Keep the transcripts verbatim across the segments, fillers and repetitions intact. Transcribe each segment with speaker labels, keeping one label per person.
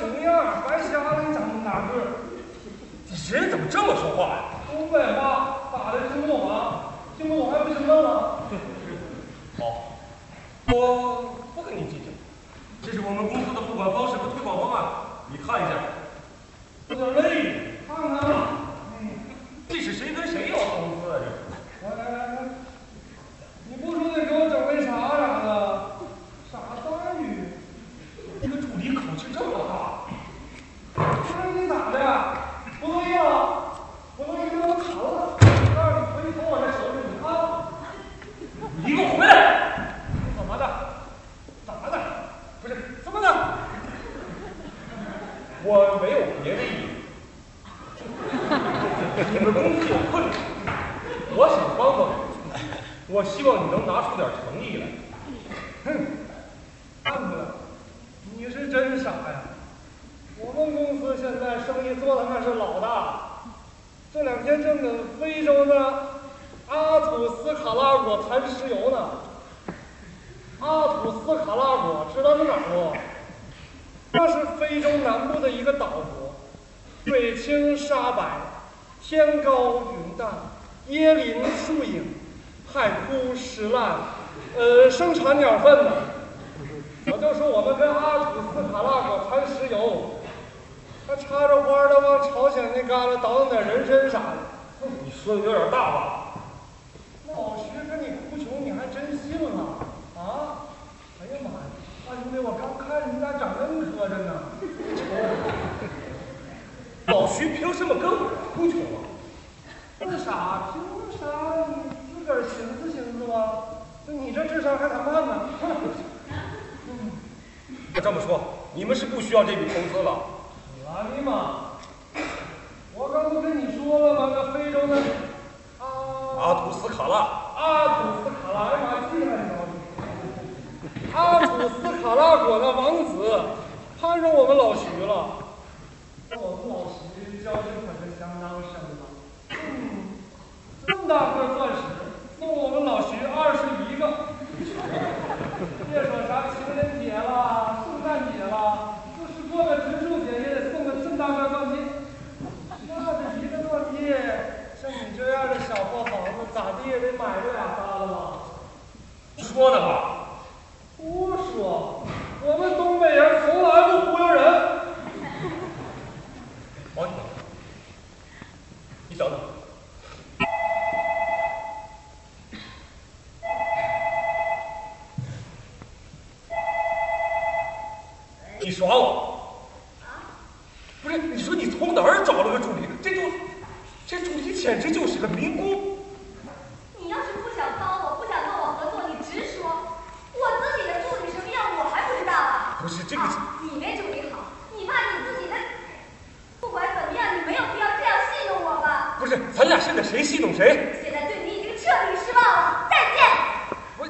Speaker 1: 么样？白瞎了你长这么大个儿。
Speaker 2: 这人怎么这么说话呀？
Speaker 1: 东北话，打的听不懂啊？听不懂还不行动了？
Speaker 2: 好，我不跟你计较。这是我们公司的付款方式和推广方案，你看一下。
Speaker 1: 有点累，看看吧。嗯，
Speaker 2: 这是谁跟谁要工资啊？这是。
Speaker 1: 来来来来，你不说得给我整杯茶啥的？啥待遇？
Speaker 2: 这个助理口气这么大。
Speaker 1: 不是你咋的？不乐意了？不乐意给我砍了！告诉你，回头我这手里你看。
Speaker 2: 你给我回来！
Speaker 1: 怎么的？怎么的？不是怎么的？
Speaker 2: 我没有别的意思。你们公司有困难，我想帮帮你。我希望你能拿出点诚意来。
Speaker 1: 哼，看出来，你是真傻呀！我们公司现在生意做的那是老大，这两天正跟非洲的阿土斯卡拉果谈石油呢。阿土斯卡拉果知道是哪儿不？那是非洲南部的一个岛国，水清沙白，天高云淡，椰林树影，海枯石烂，呃，生产鸟粪呢。我就说我们跟阿土斯卡拉果谈石油，他插着花的往朝鲜那旮旯倒腾点人参啥的。
Speaker 2: 你说的有点大吧？
Speaker 1: 老徐跟你哭穷，你还真信了啊？哎呀妈呀！大兄弟，我刚看你咋长那么磕碜呢？
Speaker 2: 老徐凭什么跟我哭穷啊？
Speaker 1: 那啥，凭啥？你自个儿寻思寻思吧。就你这智商还谈判呢？
Speaker 2: 要这么说，你们是不需要这笔工资了。
Speaker 1: 拉尼玛！我刚不跟你说了吗？那非洲的阿
Speaker 2: 阿土斯卡拉，
Speaker 1: 阿土斯卡拉，哎呀妈，记来着！阿土斯卡拉果的王子攀上我们老徐了。我们老徐交情可是相当深了。嗯，这么大个钻石，送我们老徐二十一个。别说啥情人节啦、圣诞节啦，就是过个植树节也得送个这么大个钻戒。那这一个钻戒，像你这样的小破房子，咋地也得买个俩仨了吧？
Speaker 2: 说的吧？
Speaker 1: 胡说！我们东北人从来不忽悠人。
Speaker 2: 王兄，你等等。你耍我？不是，你说你从哪儿找了个助理？这助这助理简直就是个民工。
Speaker 3: 你要是不想帮我，不想跟我合作，你直说。我自己的助理什么样，我还不知道啊。
Speaker 2: 不是这个，
Speaker 3: 啊、你那助理好，你怕你自己的。不管怎么样，你没有必要这样戏弄我吧？
Speaker 2: 不是，咱俩现在谁戏弄谁？
Speaker 3: 现在对你已经彻底失望了，再见。
Speaker 2: 我，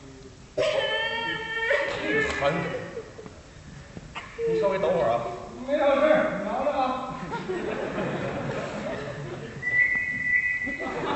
Speaker 2: 烦人。你稍微等会儿啊。
Speaker 1: 没有事，你忙着啊。